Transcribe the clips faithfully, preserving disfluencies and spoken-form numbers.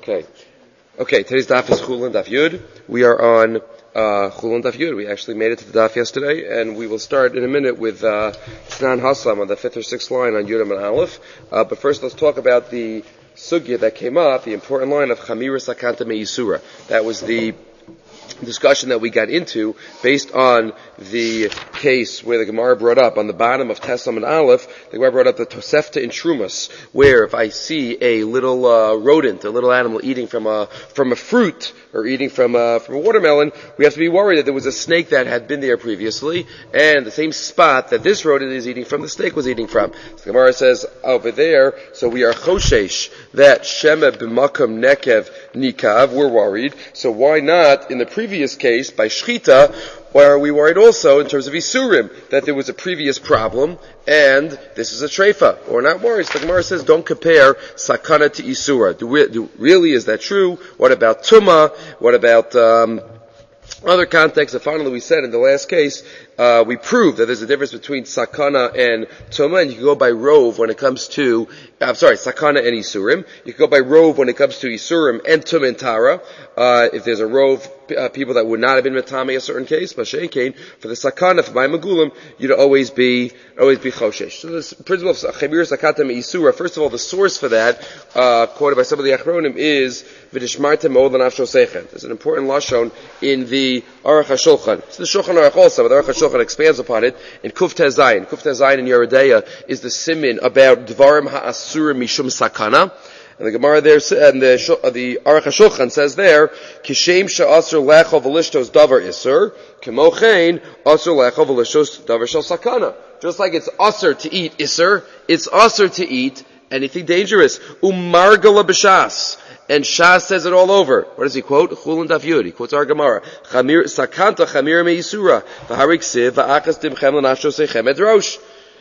Okay. Okay, today's daf is Chulin Daf Yud. We are on uh, Chulin Daf Yud. We actually made it to the daf yesterday, and we will start in a minute with uh, Tanan Haslam on the fifth or sixth line on Yud and Aleph. Uh, but first, let's talk about the sugya that came up, the important line of Chamira Sakanta Me'isura. That was the discussion that we got into based on the case where the Gemara brought up on the bottom of Teslam and Aleph. The Gemara brought up the Tosefta in Trumas, where if I see a little uh, rodent, a little animal eating from a from a fruit or eating from a from a watermelon, we have to be worried that there was a snake that had been there previously, and the same spot that this rodent is eating from, the snake was eating from. So the Gemara says over there, so we are choshesh that shema b'makam nekev nikav. We're worried. So why not in the previous case by shchita? Why are we worried also in terms of Isurim, that there was a previous problem, and this is a treifa? We're not worried. So the Gemara says, don't compare sakana to Isura. Do, we, do really, is that true? What about Tuma? What about um, other contexts? And finally, we said in the last case, uh, we proved that there's a difference between sakana and Tuma, and you can go by rove when it comes to, I'm sorry, sakana and Isurim. You can go by rove when it comes to Isurim and Tuma and Tara. Uh, if there's a rove, uh, people that would not have been Matame a certain case, but Shein for the Sakana, for my Magulim, you'd always be, always be Choshesh. So this principle of Chamir Sakata Me'isura, first of all, the source for that, uh, quoted by some of the Achronim is, V'dishmartem Me'od L'nafsho Seichem. There's an important lashon in the Aruch HaShulchan. It's the Shulchan Aruch also, but the Aruch HaShulchan expands upon it, in Kuf Tezayin. Kuf Tezayin in Yeridea is the simin about Dvarim Ha'asurim Mishum Sakana. And the Gemara there, and the, uh, the Aruch HaShulchan says there, Kishem she'asur lecho v'lishtos davar isur, k'mochein asur lecho v'lishtos davar shel sakana. Just like it's asur to eat isur, it's asur to eat anything dangerous. Umargala b'shas. And Shas says it all over. What does he quote? Chulin Daf Yud. He quotes our Gemara. Chamir, sakanta chamir me'isura. V'harik siv v'achas dimchem l'nafsho seichem edrosh.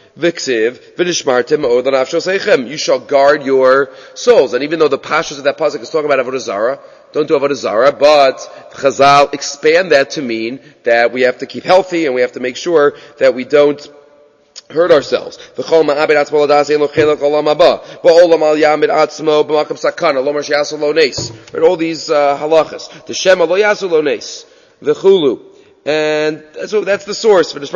V'ksiv, v'nishmartem me'od l'nafsho seichem. You shall guard your souls. And even though the pashas of that pasuk is talking about Avodah Zarah, don't do Avodah Zarah, but Chazal expand that to mean that we have to keep healthy and we have to make sure that we don't hurt ourselves. V'chol ma'abed atzmo l'das ein lo chelak olam haba. Ba'olam al yamid atzmo b'makam sakana lo mar she'yasu lo nes. Right, all these uh, halachas. The shema lo yasu lo nes. V'chulu. And so that's the source. For the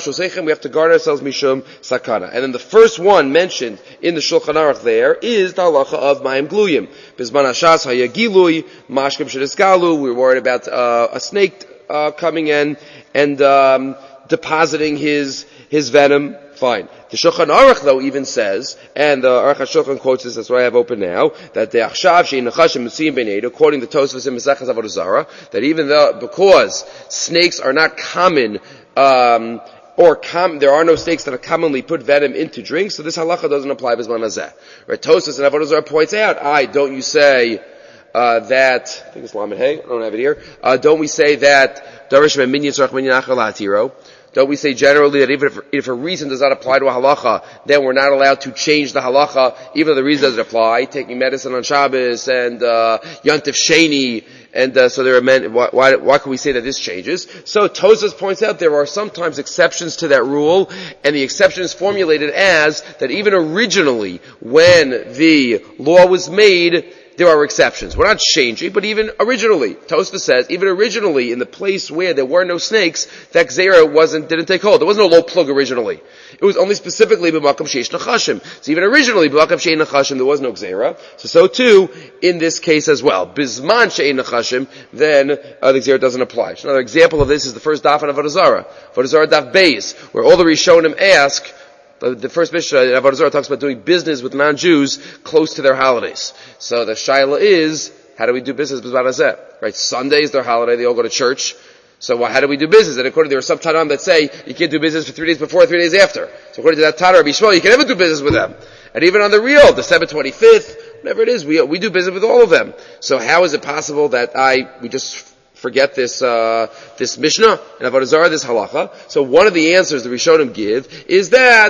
we have to guard ourselves mishum sakana. And then the first one mentioned in the Shulchan Aruch there is the halacha of mayim gluyim. Bizman hashas hayagilui mashkim shediskalu. We're worried about uh, a snake uh, coming in and um, depositing his his venom. Fine. The Shulchan Aruch though even says, and the Aruch HaShulchan quotes this, that's what I have open now, that the achshav she'in nechashim mitziyim b'neidu, according to Tosfos in Mesechus Avodah Zarah, that even though, because snakes are not common, um, or com- there are no snakes that are commonly put venom into drinks, so this halacha doesn't apply b'zman hazeh. Right? Tosfos in Avodah Zarah points out, I, don't you say, uh, that, I think it's Lamed Hey, I don't have it here, uh, don't we say that, Darish me'minyan tzarech minyan achar la'atiro? Don't we say generally that even if, if a reason does not apply to a halacha, then we're not allowed to change the halacha, even though the reason doesn't apply, taking medicine on Shabbos and, uh, Yontif Sheni, and, uh, so there are men, why, why, why can we say that this changes? So Tosfos points out there are sometimes exceptions to that rule, and the exception is formulated as that even originally, when the law was made, there are exceptions. We're not changing, but even originally, Tosfos says, even originally, in the place where there were no snakes, that Gzeira wasn't, didn't take hold. There was no low plug originally. It was only specifically b'makam sheish nachashim. So even originally, b'makam sheish nachashim, there was no Gzeira. So, so too, in this case as well. Bizman sheish nachashim, then, uh, the Gzeira doesn't apply. So another example of this is the first daf on Avodah Zarah. Avodah Zarah daf beis, where all the Rishonim ask, the first Mishnah in Avodah Zarah talks about doing business with non-Jews close to their holidays. So the shaila is, how do we do business with B'zman hazeh? Right? Sunday is their holiday, they all go to church. So well, how do we do business? And according to, there are some Tanam that say you can't do business for three days before, three days after. So according to that Tanah, Rabbi Shmuel, you can never do business with them. And even on the real, December twenty-fifth, whatever it is, we we do business with all of them. So how is it possible that I, we just forget this, uh, this Mishnah and Avodah Zarah, this halacha? So one of the answers the Rishonim give is that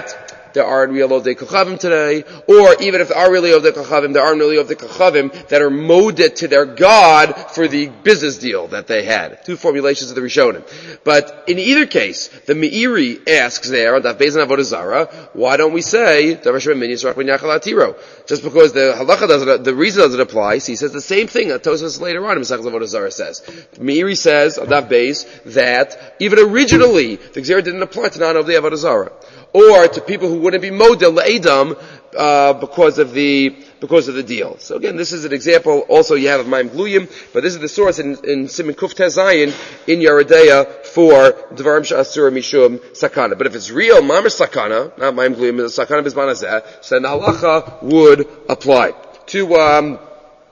there aren't real Ovdei Kochavim today, or even if there are really Ovdei Kochavim, there aren't really Ovdei Kochavim that are moded to their God for the business deal that they had. Two formulations of the Rishonim. But in either case, the Meiri asks there on Daf Beis and Avodah Zarah, why don't we say Davar Shema Min Yisrach Ben Yachal Atiro? Just because the halacha doesn't, the reason doesn't apply. So he says the same thing that Tosfos later on in Masechtas Avodah Zarah says. Meiri says on Daf Beis that even originally the Gzera didn't apply to non-Ovdei Avodah Zarah, or to people who wouldn't be model le'edam uh, because of the because of the deal. So again, this is an example. Also, you have of Maim Gluyim, but this is the source in, in Siman Kuf Tez Zayin in Yeridea for Dvarim She'asur Mishum Sakana. But if it's real Mamash Sakana, not Maim Gluyim, it's Sakana Bizman Hazeh, so then the halacha would apply. Two um,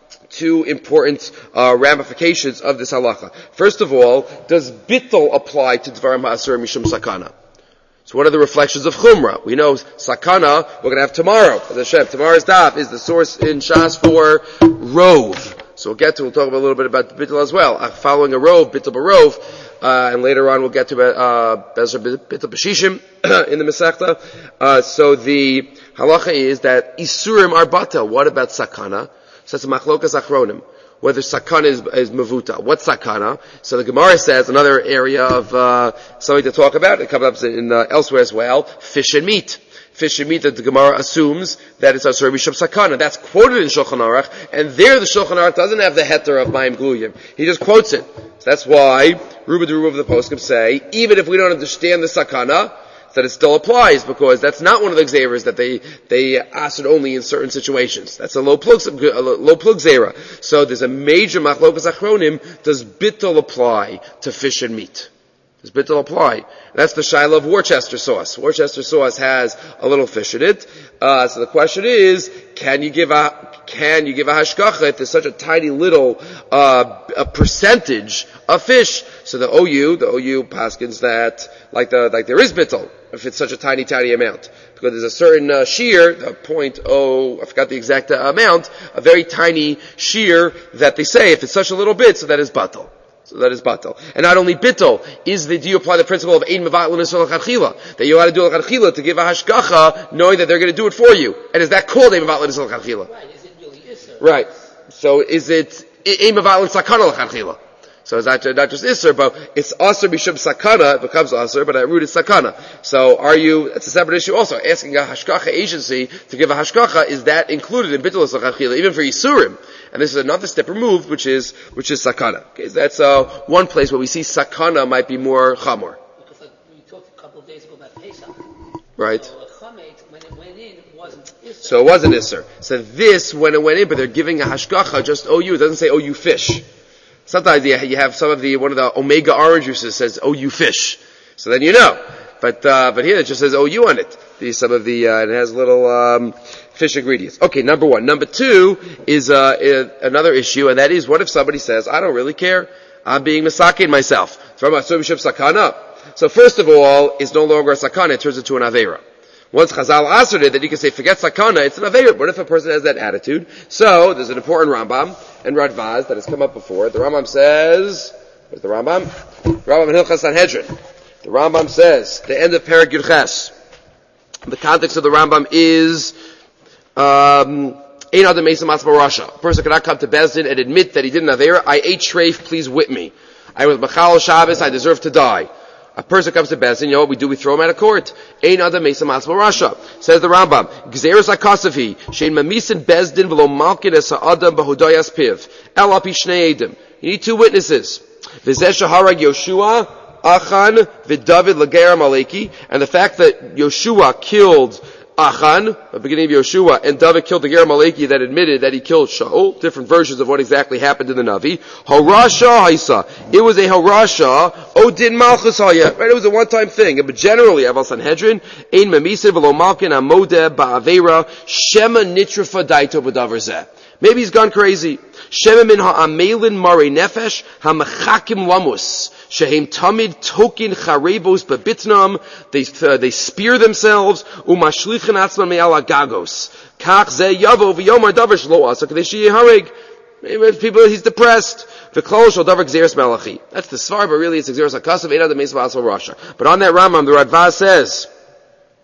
two important uh, ramifications of this halacha. First of all, does bittul apply to Dvarim Ha'asur Mishum Sakana? So what are the reflections of Chumrah? We know Sakana, we're going to have tomorrow. As Hashem, tomorrow's daf is the source in Shas for Rove. So we'll get to, we'll talk about a little bit about Bittul as well. Uh, following a Rove, Bittul Barov, uh, and later on we'll get to, uh, Bittul B'Shishim in the Masechta. Uh, so the halacha is that Isurim are bata. What about Sakana? So it's a Machlokas Achronim. Whether sakana is, is mavuta. What's sakana? So the Gemara says, another area of uh, something to talk about, it comes up in uh, elsewhere as well, fish and meat. Fish and meat that the Gemara assumes that it's asur mishum sakana. That's quoted in Shulchan Aruch, and there the Shulchan Aruch doesn't have the heter of Maim Gluyim. He just quotes it. So that's why Ruba de Ruba of the Poskim say, even if we don't understand the sakana, that it still applies, because that's not one of the gzeras that they they asked it only in certain situations. That's a low plug a low plug zera. So there's a major machlokas achronim. Does bittul apply to fish and meat? Does bittul apply? That's the shaila of Worcester sauce. Worcester sauce has a little fish in it. Uh, so the question is, can you give a can you give a hashgacha if there's such a tiny little uh, a percentage of fish? So the O U, the O U paskins that like the like there is bittul if it's such a tiny tiny amount, because there's a certain uh, shear, the point oh I forgot the exact uh, amount, a very tiny shear that they say if it's such a little bit, so that is batal. So that is batal. And not only bittul, is the, do you apply the principle of ein mevatel nisol l'chadchila, that you ought to do l'chadchila to give a hashgacha, knowing that they're going to do it for you. And is that called ein mevatel nisol l'chadchila? Right, is it really isser? Right. So is it ein mevatel sakana l'chadchila? So it's not, not just isser, but it's asur mishum sakana, it becomes asur, but at root it's sakana. So are you, it's a separate issue also, asking a hashgacha agency to give a hashgacha, is that included in bittul l'chadchila, even for yisurim? And this is another step removed, which is, which is sakana. Okay, so that's, uh, one place where we see sakana might be more chamor. Because like we talked a couple of days ago about Pesach. Right. So a chametz, when it went in, it wasn't isser. So it wasn't isser. So this, when it went in, but they're giving a hashgacha, just O U, it doesn't say O U fish. Sometimes you have some of the, one of the omega orange juices says O U fish. So then you know. But, uh, but here it just says O U on it. The, some of the, uh, it has little, um, fish ingredients. Okay, number one. Number two is, uh, is another issue, and that is, what if somebody says, I don't really care. I'm being masakin myself. From a subiship sakana. So first of all, it's no longer a sakana, it turns into an aveira. Once Chazal answered it, that you can say, forget sakana, it's an aveira. What if a person has that attitude? So, there's an important Rambam and Radvaz that has come up before. The Rambam says, where's the Rambam? Rambam in Hilchas Sanhedrin. The Rambam says, the end of Perek Yud Ches. The context of the Rambam is, um, Ein Adam Meisa Matzma Rasha. A person cannot come to Bezdin and admit that he did an aveira. I ate treif, please whip me. I was Machal Shabbos, I deserve to die. A person comes to Bezdin, you know what we do? We throw him out of court. Ein Adam Meisa Matzma Rasha. Says the Rambam, Gzeres HaKasavi, Shein Mamisin Bezdin v'lo Malkin es ha'adam b'hodayas piv. El api shnei edim. You need two witnesses. V'zeh shaharag Yoshua, Achan v'David l'ger Amaleki, and the fact that Yoshua killed Achan, the beginning of Yoshua, and David killed the Ger Amaleki that admitted that he killed Shaul. Different versions of what exactly happened in the Navi. Harasha Haisa. It was a Harasha. Odin Malchus Haya. Right? It was a one-time thing. But generally, Aval Sanhedrin, Ein Memisid v'lo Malkin Amodeh ba'avera Shema Nitrafa Daito b'davar zeh. Maybe he's gone crazy. Shema min ha'amelin marei nefesh ha'mechakim lamus. Shehem tamid tokin charebos bebitnam. They, uh, they spear themselves. Umashlichin atzman me'al agagos. Kach ze yavo v'yomar davar shlo asa kadei sheyehareg. Maybe people, he's depressed. V'klol shal davar gzeres malachi. That's the svar, but really it's gzeres hakasav. Ein adam meis v'asal rasha. But on that Rambam, the Radvaz says,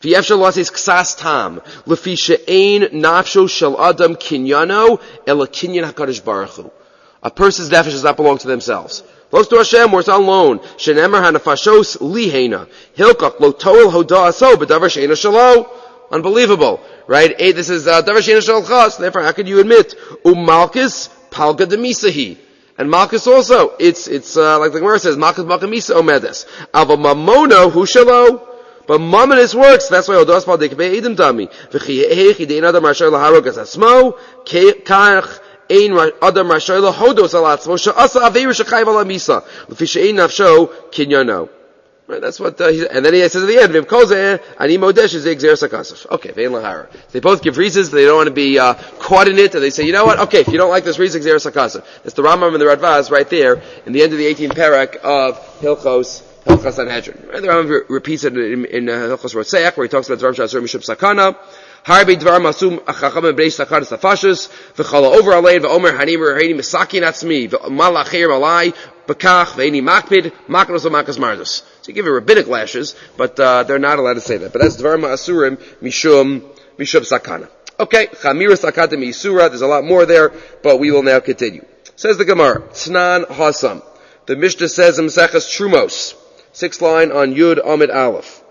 V'yefshar lasis ksas tam lefi she'ein nafsho shel adam kinyano ela kinyan hakadosh baruch hu. A person's nefesh does not belong to themselves. Close to Hashem, or it's on loan. Shenemer hanafashos lihena hilkach lo toel hoda aso b'davar she'ena shalo. Unbelievable, right? Hey, this is davar she'ena shel chas. Therefore, how could you admit umalkis palga demisahi? And malchus also, it's, it's, uh, like the Gemara says, malchus malchamisa omedes. Ava mamono hu shalo. But mamonis works, that's why odos pal dekbe edim dami. V'chi hechi dein adam rashoi laharog as asmo, kach ein adam rashoi lahodos al atzmo, she'asa aveir shechayv al amisa. L'fi she'ein nafsho kinyano. Right, that's what, uh, he, and then he says at the end, V'im kozeh, ani modesh is exer sakasif. Okay, vein lahara. They both give reasons, they don't want to be, uh, caught in it, and they say, you know what, okay, if you don't like this reason, exer sakasif. That's the Rambam and the Radvaz right there, in the end of the eighteenth parak of Hilchos, Hilchos Sanhedrin. Right, the Rambam repeats it in, in uh, Hilchos Rotzeach, where he talks about Dvarim Shasur Mishum Sakana, Harbi Dvarim Asum Achacham and Bnei Sakana Safashis, V'chala over Alein, V'omer Hanim Rehaini Misakin Atzmi, V'mal Acher Malai, B'kach, V'eni Makpid, Maknos Makas Mardos. So you give it rabbinic lashes, but uh, they're not allowed to say that. But that's Dvarim Asurim Mishum Mishum Sakana. Okay, Chamira Sakata Misura. There's a lot more there, but we will now continue. Says the Gemara, Tznan Hasam. The Mishnah says in Maseches Trumos, sixth line on Yud Amid Aleph.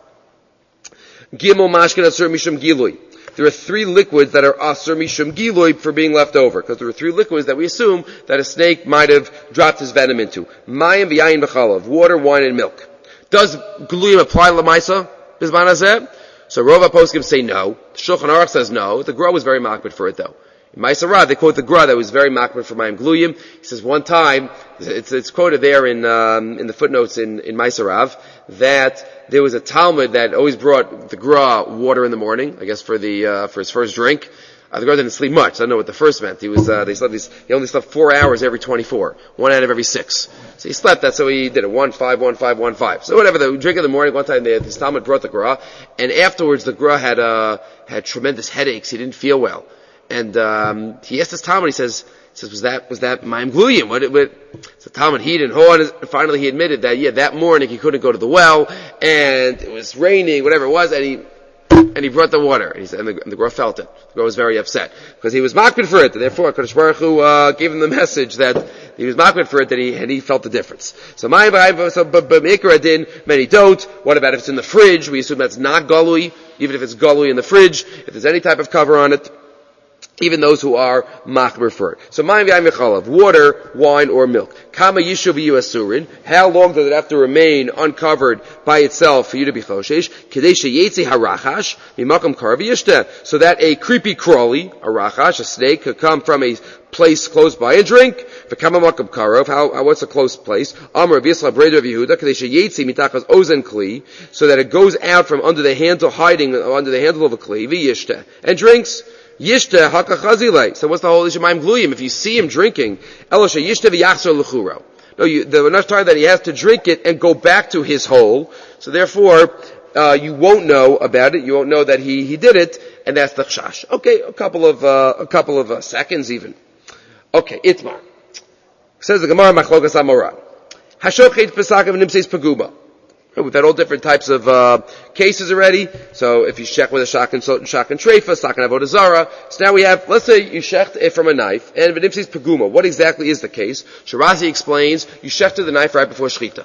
Gimel Mashkin Asur Mishum Gilui. There are three liquids that are Asur Mishum Gilui for being left over, because there are three liquids that we assume that a snake might have dropped his venom into. Mayim v'yayin v'chalav, water, wine, and milk. Does Gluyim apply Lamaisa? Bizman Hazeh? So Rova Poskim say no. Shulchan Aruch says no. The Gra was very makbid for it though. In Maisa Rav, they quote the Gra that was very makbid for Mayim Gluyim. He says one time, it's, it's quoted there in, um, in the footnotes in, in Maisa Rav, that there was a Talmud that always brought the Gra water in the morning, I guess for the, uh, for his first drink. Uh, the Gra didn't sleep much. I don't know what the first meant. He was, uh, they slept these, he only slept four hours every twenty-four. One out of every six. So he slept that, so he did it. One, five, one, five, one, five. So whatever, the drink in the morning, one time they, this Talmud brought the Gra, and afterwards the Gra had, uh, had tremendous headaches. He didn't feel well. And, um, he asked this Talmud, he says, he says, was that, was that Mayim Gluyim? What, what, so Talmud, he didn't hold, and finally he admitted that, yeah, that morning he couldn't go to the well, and it was raining, whatever it was, and he, and he brought the water, and, he said, and the, and the Gra felt it. The Gra was very upset, because he was makbid for it, and therefore Kadosh Baruch Hu, uh, gave him the message that he was makbid for it, that he, and he felt the difference. So my, so, but, but Meikar Adin, many don't. What about if it's in the fridge? We assume that's not galui, even if it's galui in the fridge, if there's any type of cover on it. Even those who are machmer for it. So, mayim v'yayim v'chalav, water, wine, or milk. Kama yishuv v'yu asurin. How long does it have to remain uncovered by itself for you to be choshesh? Kedei sheyetzi harachash mimakam kar v'yishteh. So that a creepy crawly, a rachash, a snake, could come from a place close by and drink. V'kama makam karov. How, how, what's a close place? Amar v'yisla breder of Yehuda. Kedei sheyetzi mitachas ozen kli. So that it goes out from under the handle, hiding under the handle of a kli, v'yishteh. And drinks. Yishta haka chazilei. So what's the whole issue? Mayim gluyim. If you see him drinking, elosha yishta v'yachzor l'churo. No, you, the enough time that he has to drink it and go back to his hole. So therefore, uh, you won't know about it. You won't know that he, he did it, and that's the chash. Okay, a couple of, uh, a couple of uh, seconds even. Okay, Itmar. Says the Gemara, Machlokas Amorah. Hashochet pesakav nimseis paguma. We've had all different types of uh, cases already. So if you shech with a shak and shak and treifa, shak and avodah zara. So now we have, let's say you shecht it from a knife, and v'nimseis paguma. What exactly is the case? Shirazi explains, you shechted the knife right before shechita.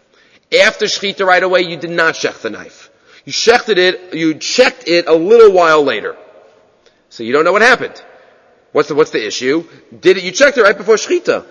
After shechita right away, you did not shech the knife. You shechted it, you checked it a little while later. So you don't know what happened. What's the, what's the issue? Did it, you checked it right before shechita.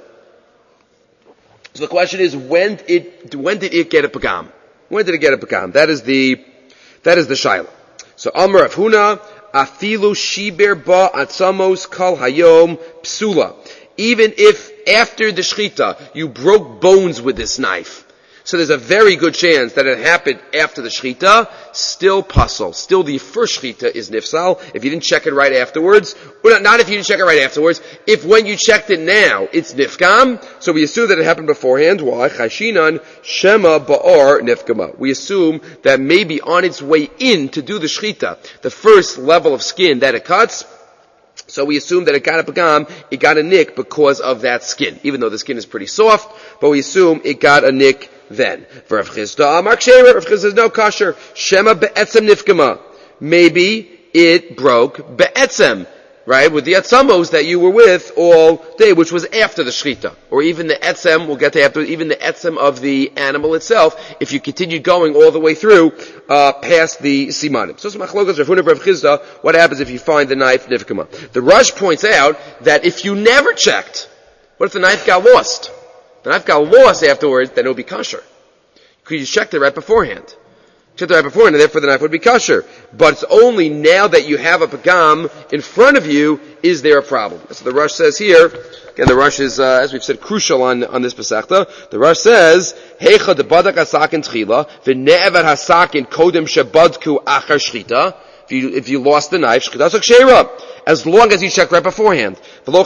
So the question is, when did it, when did it get a pagam? When did it get a pagam? That is the, that is the shaila. So Amar Rav Huna, afilu shiber ba atzamos kal hayom psula. Even if after the shechita you broke bones with this knife, so there's a very good chance that it happened after the shechita, still puzzle. Still the first shechita is nifsal, if you didn't check it right afterwards. Well, not, not if you didn't check it right afterwards. If when you checked it now, it's nifkam, so we assume that it happened beforehand. Why? Chashinan shema ba'or nifkama. We assume that maybe on its way in to do the shechita, the first level of skin that it cuts, so we assume that it got a pagam, it got a nick because of that skin. Even though the skin is pretty soft, but we assume it got a nick then. Rav Chisda Amar Ksheira, Rav Chisda says no kosher. Shema be'etzem nifkama. Maybe it broke be'etzem, right, with the etzamos that you were with all day, which was after the shechita, or even the etzem, we'll get to after, even the etzem of the animal itself, if you continued going all the way through, uh, past the simanim. So, machlokas Rav Huna Rav Chisda, what happens if you find the knife nifkama? The Rush points out that if you never checked, what if the knife got lost? The knife got lost afterwards, then it would be kosher. Because you checked it right beforehand. Checked it right beforehand, and therefore the knife would be kosher. But it's only now that you have a pagam in front of you, is there a problem? So the Rush says here, again the Rush is, uh, as we've said, crucial on, on this Pesachta. The Rush says, Heicha de badak hasakin tchila, v'ne'evad hasakin kodem shebadku achar shchita. If you, if you lost the knife, shchita sheira. As long as you check right beforehand. We're not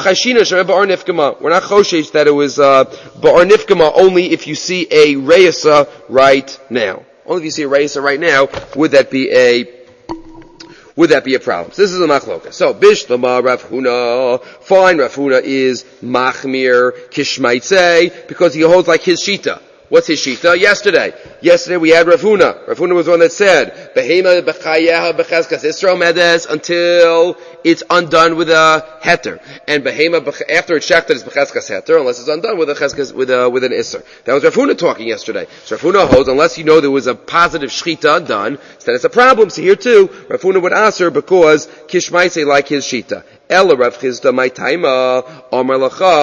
choshesh that it was uh, ba'ar nifkama only if you see a reisa right now. Only if you see a reisa right now would that be a would that be a problem. So this is a machloka. So bishlama Rav Huna, fine. Rav Huna is machmir kishmaitze because he holds like his shita. What's his shita? Yesterday. Yesterday we had Rav Huna. Rav Huna was the one that said, Behema b'chayeha b'chezkas Yisrael medes until it's undone with a heter. And Behema, after it's checked that it's b'chezkas heter, unless it's undone with a chezkas, with a, with an isser. That was Rav Huna talking yesterday. So Rav Huna holds, unless you know there was a positive shchita done, so then it's a problem. So here too, Rav Huna would answer because kishmaitze like his shita. Ella Rav Chisda my taima, Amar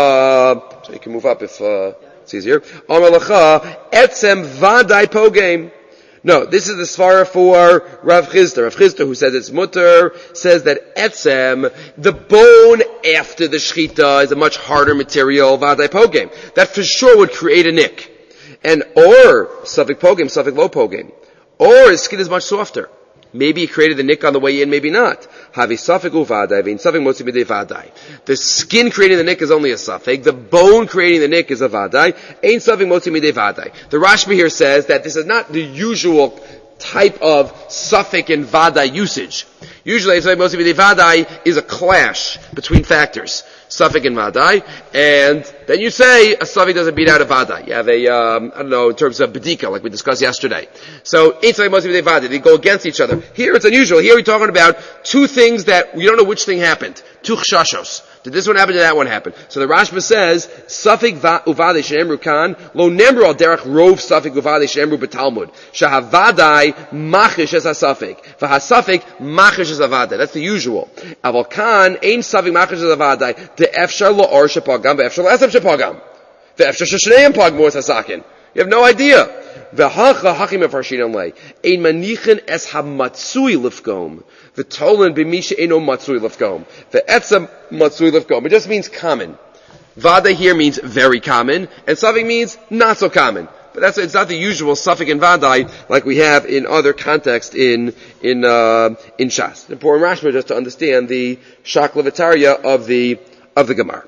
lacha. So you can move up if, uh, it's easier. Amar lacha, etzem vadai pogame. No, this is the svara for Rav Chisda. Rav Chisda, who says it's mutter, says that etzem, the bone after the shchita, is a much harder material, vadai pogame. That for sure would create a nick. And or, safek pogame, safek lo pogame. Or his skin is much softer. Maybe he created the nick on the way in, maybe not. Havi safek uvadai, vein safek motzi midei vadai. The skin creating the nick is only a safek. The bone creating the nick is a vadai. Ain't safek motzi midei vadai. The Rashba here says that this is not the usual type of safek and vadai usage. Usually, safek motzi midei vadai is a clash between factors. Safek and vadai, and then you say a safek doesn't beat out a vadai. You have a, um, I don't know, in terms of bedika, like we discussed yesterday. So, each safek must be the vadai. They go against each other. Here it's unusual. Here we're talking about two things that we don't know which thing happened. Two chshashos. Did this one happen? Did that one happen? So the Rashba says, Safek uvadai shenemru kan, lo nemru al derech rov safek uvadai shenemru b'talmud. Shahavadai machish es ha-safek. V'ha-safek machish es ha-vadai. That's the usual. Aval kan, ein safek machish es ha-vadai, de efshar lo or shepagam, ve'efshar lo esem shepagam. Ve'efshar sheshneim pagmu es ha-sakin. You have no idea. V'hacha hachim efarshin lei. Ein manichin es ha-matsui lifgom. V'tolen b'misha eno matsui lifgom. Ve'etzem matsui lifgom. It just means common. Vada here means very common, and safek means not so common. But that's, it's not the usual safek and vadai like we have in other contexts in, in, uh, in Shas. It's important Rashba just to understand the shaklavataria of the, of the Gemara.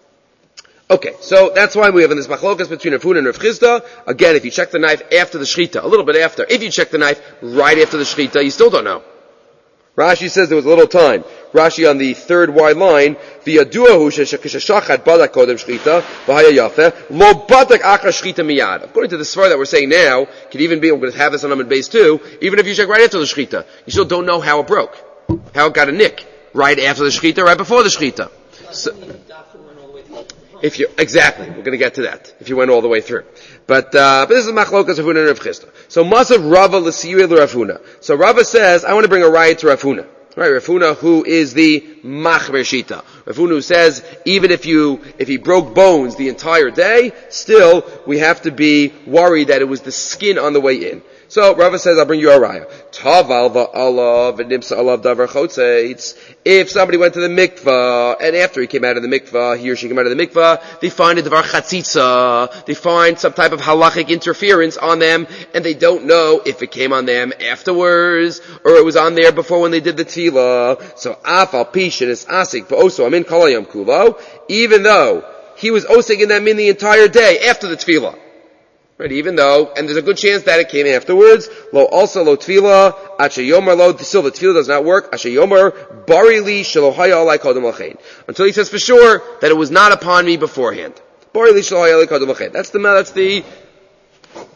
Okay, so that's why we have in this machlokas between Rav Huna and Rav Chisda. Again, if you check the knife after the shechita, a little bit after, if you check the knife right after the shechita, you still don't know. Rashi says there was a little time. Rashi on the third wide line, v'yaduahu sheshachad badak kodem shechita v'haya yafeh lo badak achar shechita miyad. According to the svar that we're saying now, could even be, we're going to have this on Amud Beis too, even if you check right after the shechita, you still don't know how it broke, how it got a nick right after the shechita, right before the shechita. So, If you exactly, we're going to get to that. If you went all the way through, but uh, but this is machlokas Rav Huna and Rav Chisda. So Masav Rava l'siyui l'Rav Huna. So Rava says, I want to bring a riot to Rav Huna. Right, Rav Huna, who is the machmer shita. Rav Huna who says, even if you if he broke bones the entire day, still we have to be worried that it was the skin on the way in. So Rava says, I'll bring you a raya. Taval va'alav v'nimsa alav davar chotzeitz. If somebody went to the mikvah, and after he came out of the mikvah, he or she came out of the mikvah, they find a davar chatzitza, they find some type of halachic interference on them, and they don't know if it came on them afterwards, or it was on there before when they did the tefillah. So afal pishin is asik, but also amin kalayam kulo, even though he was osik in that min the entire day after the tefillah. Right, even though, and there's a good chance that it came afterwards, lo also lo tefillah, ashe yomer lo, still the tefillah does not work, ashe yomer, bari li, shelo haya alai kodem lachein. Until he says for sure that it was not upon me beforehand. Bari li, shelo haya alai kodem lachein. That's the, that's the,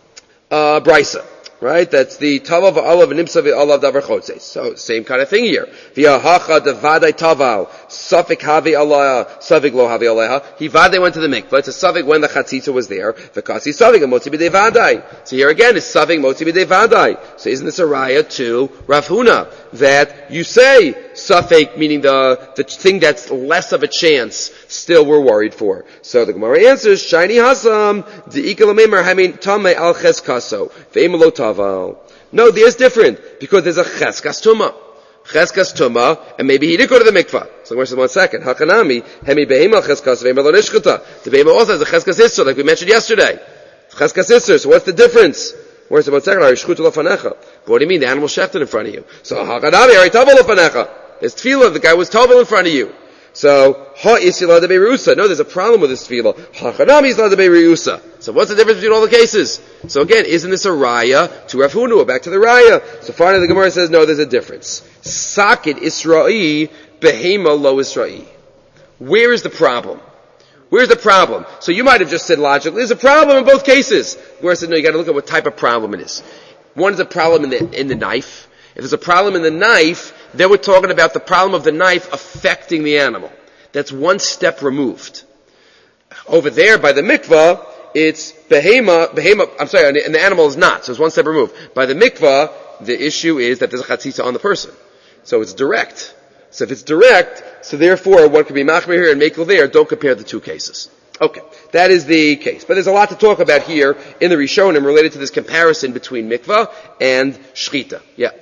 uh, brisa. Right? That's the Tava v'alav v'nimsa v'alav davar chotzeis. So, same kind of thing here. V'ya hacha devadai taval, safik havi aleha, safik lo havi aleha. He vadai went to the mikvah. It's a safik when the chatzitza was there. V'kasi safik, and motzi b'dei vadai. So here again, it's safik motzi b'dei vadai. So isn't this a raya to Rav Huna? That you say safik, meaning the, the thing that's less of a chance, still we're worried for. So the Gemara answers, shiny hasam, de'ikal amemer hamin tamei al cheskaso, ve'imalo tav. No, there's different, because there's a cheskas tuma. Cheskas tuma, and maybe he did go to the mikvah. So where's one second? Hakanami, hemi behema cheskas ve'ema lo nishchata. The behema also has a cheskas isser, like we mentioned yesterday. Cheskas isser, so what's the difference? Where's the one second? What do you mean? The animal shechted in front of you. So hakanami, ari tavel lefanecha. There's tefillah, the guy was tavel in front of you. So, ha isila de beirusa. No, there's a problem with this tefillah. Ha chanami isila de beirusa. So what's the difference between all the cases? So again, isn't this a raya to Rav Huna? Back to the raya. So finally the Gemara says, no, there's a difference. Sakid Isra'i behema lo Isra'i. Where is the problem? Where's the problem? So you might have just said logically, there's a problem in both cases. The Gemara says, no, you gotta look at what type of problem it is. One is a problem in the, in the knife. If there's a problem in the knife, then we're talking about the problem of the knife affecting the animal. That's one step removed. Over there by the mikvah, it's behema, behema, I'm sorry, and the animal is not, so it's one step removed. By the mikvah, the issue is that there's a chatzitza on the person. So it's direct. So if it's direct, so therefore one could be machmir here and mekel there. Don't compare the two cases. Okay, that is the case. But there's a lot to talk about here in the Rishonim related to this comparison between mikvah and shchita. Yeah.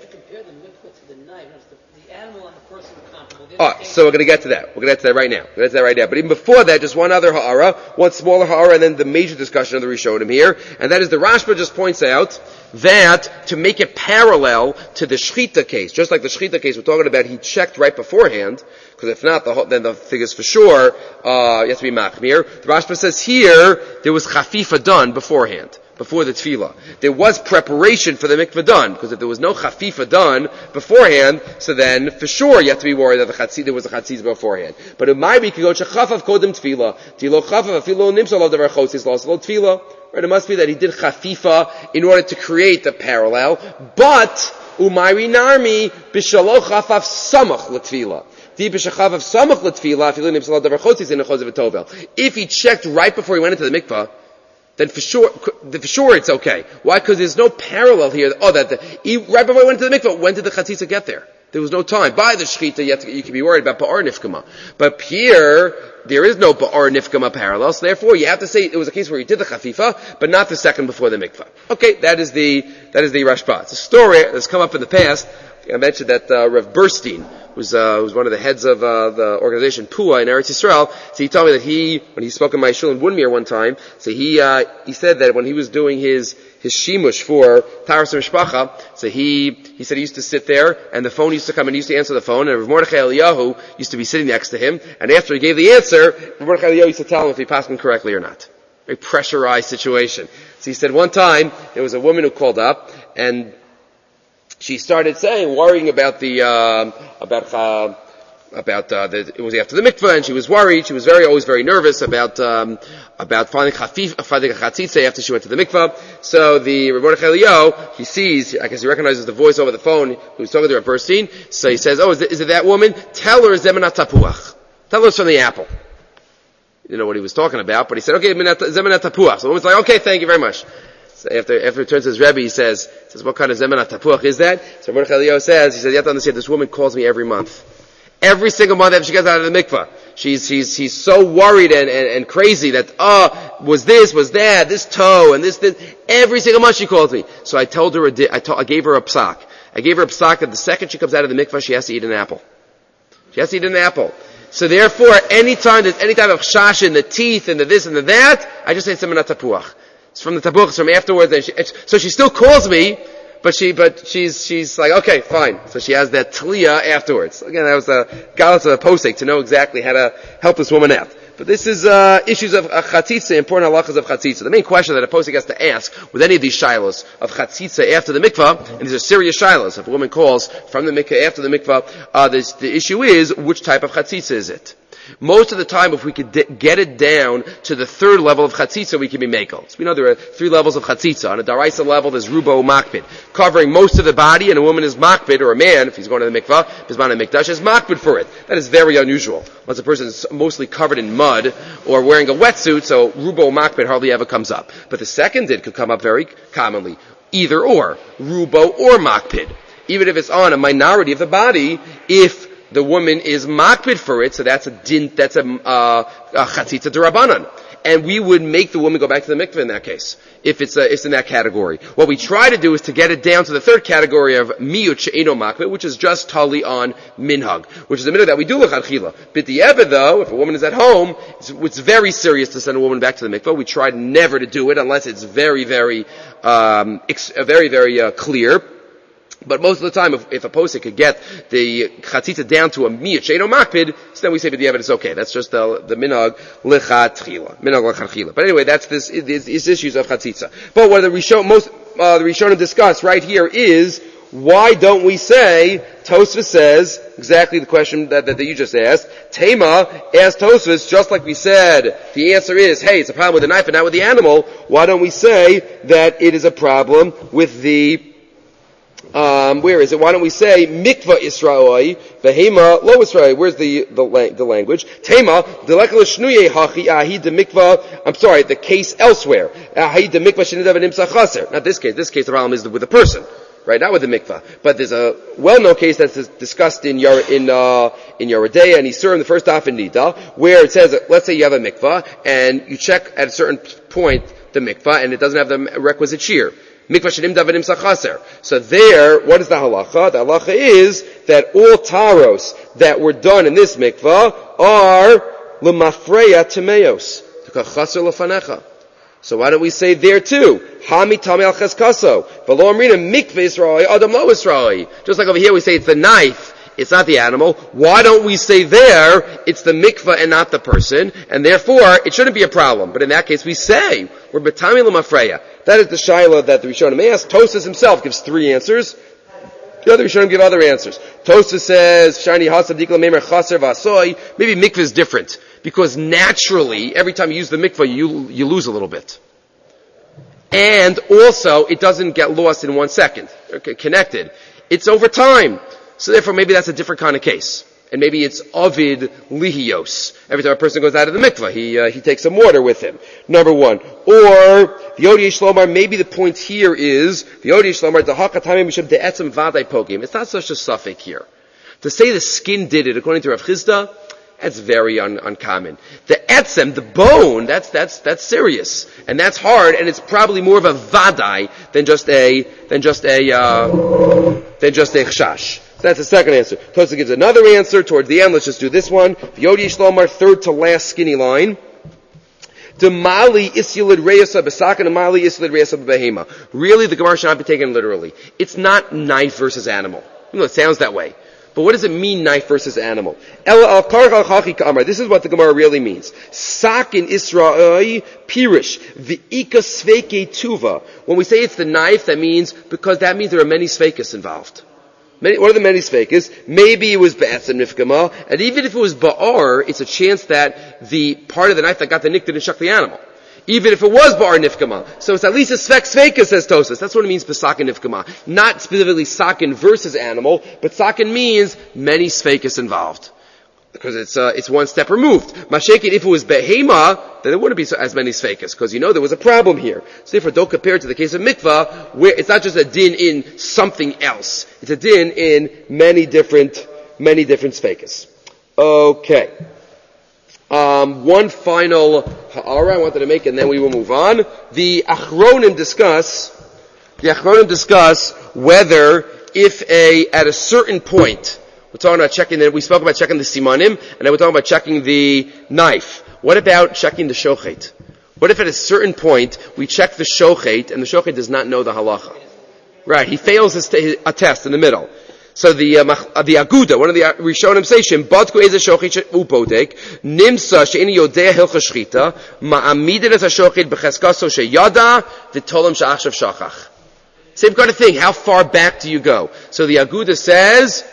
Alright, so we're going to get to that. We're going to get to that right now. We're going to get to that right now. But even before that, just one other ha'ara, one smaller ha'ara, and then the major discussion of the Rishonim here. And that is the Rashba just points out that to make it parallel to the Shechita case, just like the Shechita case we're talking about, he checked right beforehand, because if not, the, then the thing is for sure, uh, you have to be machmir. The Rashba says here, there was chafifa done beforehand. Before the tefillah. There was preparation for the mikvah done, because if there was no chafifa done beforehand, so then for sure you have to be worried that the chatzitza, there was a chatzitza beforehand. But it might be, go chafav kodem tefillah, tilo chafav, afilo nimsa lo devar chotzis lo lo tefillah. Right, it must be that he did chafifa in order to create the parallel, but umayri narmi b'shalo chafav samach l'tefillah. If he checked right before he went into the mikvah, then for sure, for sure it's okay. Why? Because there's no parallel here. Oh, that the, he, right before he went to the mikvah, when did the chatzitza get there? There was no time. By the shechita, you, have to, you can be worried about ba'ar nifkama. But here, there is no ba'ar nifkama parallel, so therefore you have to say it was a case where he did the chafifa, but not the second before the mikvah. Okay, that is the, that is the Rashba. It's a story that's come up in the past. I mentioned that, uh, Rav Burstein was, uh, was one of the heads of, uh, the organization P U A in Eretz Yisrael. So he told me that he, when he spoke in my shul in Woodmere one time, so he, uh, he said that when he was doing his, his shimush for Taras Mishpacha, so he, he said he used to sit there, and the phone used to come and he used to answer the phone, and Rav Mordechai Eliyahu used to be sitting next to him, and after he gave the answer, Rav Mordechai Eliyahu used to tell him if he passed him correctly or not. Very pressurized situation. So he said one time, there was a woman who called up, and she started saying, worrying about the, uh, about, uh, about, uh, the, it was after the mikveh, and she was worried, she was very, always very nervous about, um, about finding chafif, finding a chatzitza after she went to the mikveh. So the Rav Mordechai Eliyahu, he sees, I guess he recognizes the voice over the phone, who was talking to Rav Burstein, so he says, oh, is it, is it that woman? Tell her zemenat tapuach. Tell her it's from the apple. You know what he was talking about, but he said, okay, zemenat tapuach. So the woman's like, okay, thank you very much. So after, after he turns to his Rebbe, he says, says, what kind of zemenat tapuach is that? So Mordechai Eliyahu says, he says, you have to understand, this woman calls me every month. Every single month after she gets out of the mikveh. She's, she's, she's so worried and, and, and crazy that, oh, was this, was that, this toe, and this, this. Every single month she calls me. So I told her, a di- I, told, I gave her a psak. I gave her a psak that the second she comes out of the mikveh, she has to eat an apple. She has to eat an apple. So therefore, anytime there's any type of chash in the teeth and the this and the that, I just say zemenat tapuach. It's from the tabuch, it's from afterwards, and she, so she still calls me, but she, but she's, she's like, okay, fine. So she has that tliya afterwards. Again, that was a galus of a posek to know exactly how to help this woman out. But this is, uh, issues of uh, chatzitza, important halachas of chatzitza. The main question that a posek has to ask with any of these shilos of chatzitza after the mikvah, and these are serious shilos. If a woman calls from the mikvah after the mikvah, uh, this, the issue is, which type of chatzitza is it? Most of the time, if we could d- get it down to the third level of chatzitza, we can be mekel. So we know there are three levels of chatzitza. On a daraisa level, there's rubo makpid, covering most of the body, and a woman is makpid, or a man, if he's going to the mikvah, bisman and mikdash, is makpid for it. That is very unusual. Once a person is mostly covered in mud, or wearing a wetsuit, so rubo makpid hardly ever comes up. But the second din could come up very commonly. Either or. Rubo or makpid. Even if it's on a minority of the body, if the woman is makpid for it, so that's a din, that's a, uh, a chatzitza d'Rabbanan. And we would make the woman go back to the mikveh in that case, if it's, uh, it's in that category. What we try to do is to get it down to the third category of miyut she'eno makpid, which is just tali on minhag, which is the minhag that we do l'chadchila. B'di'eved though, if a woman is at home, it's, it's very serious to send a woman back to the mikveh. We try never to do it unless it's very, very, um, ex- very, very, uh, clear. But most of the time, if, if a posek could get the chatzitza down to a miyut she'eno makpid, so then we say, but the evidence is okay. That's just the, the minhag lechatchila. Minhag lechatchila. But anyway, that's this, these, these issues of chatzitza. But what the Rishon, most, uh, the Rishonim discuss right here is, why don't we say, Tosfos says, exactly the question that, that, that you just asked, Tema asked Tosfos, just like we said, the answer is, hey, it's a problem with the knife and not with the animal. Why don't we say that it is a problem with the Um, where is it? Why don't we say mikvah Israeli, vehema lo Israeli? Where's the the, the language? Tema delekal shnuye hachi ahi de mikvah. I'm sorry, the case elsewhere. Ahi de mikvah shenidav nimsa chaser. Not this case. This case the problem is with the person, right? Not with the mikvah. But there's a well-known case that's discussed in your in uh, in Yoredei and Isur in the first half in Nida, where it says, let's say you have a mikvah and you check at a certain point the mikvah and it doesn't have the requisite shear. Mikvah shenim davadim sachaser. So there, what is the halacha? The halacha is that all taros that were done in this mikvah are lemafreya temeos. Chaser lefanecha. So why don't we say there too? Hami tame al cheskaso. V'lo amrina mikvah Israeli adam lo Israeli. Just like over here we say it's the knife. It's not the animal. Why don't we say there, it's the mikvah and not the person, and therefore, it shouldn't be a problem. But in that case, we say, we're betami l'mafreya. That is the shaila that the Rishonim ask. Tosfos himself gives three answers. The other Rishonim give other answers. Tosfos says, shani hasav dikla memer chaser v'asoy. Maybe mikvah is different, because naturally, every time you use the mikvah, you, you lose a little bit. And also, it doesn't get lost in one second. Okay, connected. It's over time. So therefore, maybe that's a different kind of case. And maybe it's avid lihios. Every time a person goes out of the mikvah, he uh, he takes some water with him. Number one. Or, the Odiyah Shlomar, maybe the point here is, the Odiyah Shlomar, the hakatame mishab de'etzem vaday pogim. It's not such a suffix here. To say the skin did it, according to Rav Chisda, that's very un- uncommon. The etzem, the bone, that's, that's, that's serious. And that's hard, and it's probably more of a vaday than just a, than just a, uh, than just a chshash. So that's the second answer. Tosfos gives another answer towards the end. Let's just do this one. The Odiyah Shlomar, third to last skinny line. Demali isilid reyasa b'sakan, demali isilid reyasa b'behema. Really, the Gemara should not be taken literally. It's not knife versus animal. You know, it sounds that way. But what does it mean, knife versus animal? This is what the Gemara really means. Sakin Israel pirish v'ika sveke tuva. When we say it's the knife, that means, because that means there are many svekas involved. Many, what are the many svekas? Maybe it was ba'atzim nifkama, and even if it was ba'ar, it's a chance that the part of the knife that got the nick didn't shuck the animal. Even if it was ba'ar nifkama. So it's at least a svek sveka, says Tosfos. That's what it means b'sakin nifkama. Not specifically sakin versus animal, but sakin means many svekas involved. Because it's, uh, it's one step removed. Mashakin, if it was behema, then there wouldn't be so, as many svekas, because you know there was a problem here. So therefore, don't compare it to the case of mikvah, where it's not just a din in something else. It's a din in many different, many different svekas. Okay. Um, one final ha'ara I wanted to make, and then we will move on. The Achronim discuss, the Achronim discuss whether if a, at a certain point, we're talking about checking the, we spoke about checking the simanim, and then we're talking about checking the knife. What about checking the shochet? What if at a certain point we check the shochet, and the shochet does not know the halacha? Right, he fails his t- a test in the middle. So the, uh, the Aguda, one of the Rishonim say, Shem badku eze shochet ubodek, nimsa she'ini yodea hilcha shchita, ma'amidin es ha-shochet b'cheskaso she'yada, v'tolam she'achshav shachach. Same kind of thing. How far back do you go? So the Aguda says,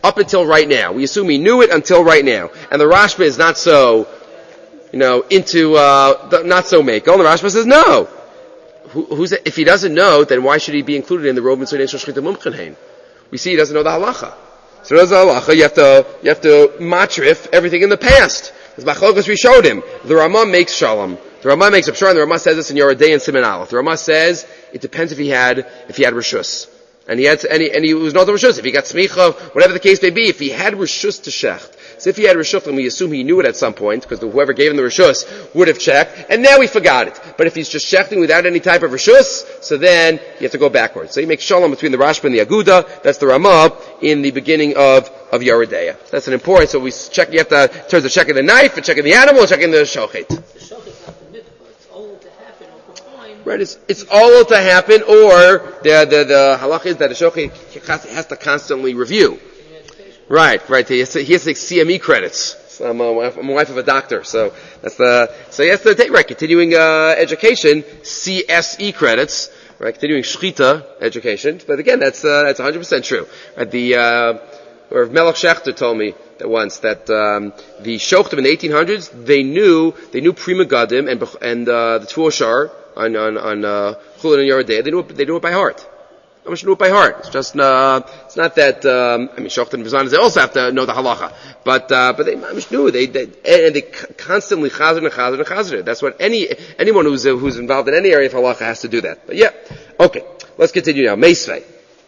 up until right now. We assume he knew it until right now. And the Rashba is not so, you know, into, uh, the, not so makel. And the Rashba says, no. Who, who's, if he doesn't know, then why should he be included in the Rov Mitzvah Shel Shchita Mumchen? We see he doesn't know the halacha. So knows the halacha, you have to, you have to matrif everything in the past. As Machlokas we showed him. The Ramah makes shalom. The Ramah makes a pshar, and the Ramah says this in Yoreh De'ah and Siman Aleph. The Ramah says, it depends if he had, if he had Rishus. And he had, and he, and he was not the Rishus. If he got Smicha, whatever the case may be, if he had Rishus to Shecht. So if he had Rishus, and we assume he knew it at some point, because whoever gave him the Rishus would have checked, and now he forgot it. But if he's just Shechting without any type of Rishus, so then you have to go backwards. So he makes shalom between the Rashba and the Aguda. That's the Ramah in the beginning of, of Yoreh De'ah. So that's an important, so we check, you have to, in terms of checking the knife, and checking the animal, and checking the shochet. The shochet's not the mitzvah, it's all to happen over time. Right, it's, it's all to happen, or the, the, the halach is that the shochet has, has to constantly review. Right, right. He has to, he has to take C M E credits. So I'm, a, I'm a wife of a doctor, so that's the, so he has to take, right, continuing, uh, education, C S E credits, right, continuing shchita education. But again, that's, uh, that's one hundred percent true. Right, the, uh, or Melech Shechter told me that once that, um, the shochtim in the eighteen hundreds, they knew, they knew Prima Gadim and, and, uh, the Tfuah Shar on, on, on, uh, Chulin and Yoreh De'ah. They knew it, they knew it by heart. I wish knew it by heart. It's just, uh, it's not that, um, I mean, Shochtan and Vizanas, they also have to know the halacha. But, uh, but they, I wish knew, they, they, and they constantly chazer and chazer and chazer it. That's what any, anyone who's, uh, who's involved in any area of halacha has to do that. But yeah. Okay. Let's continue now. Meisvei.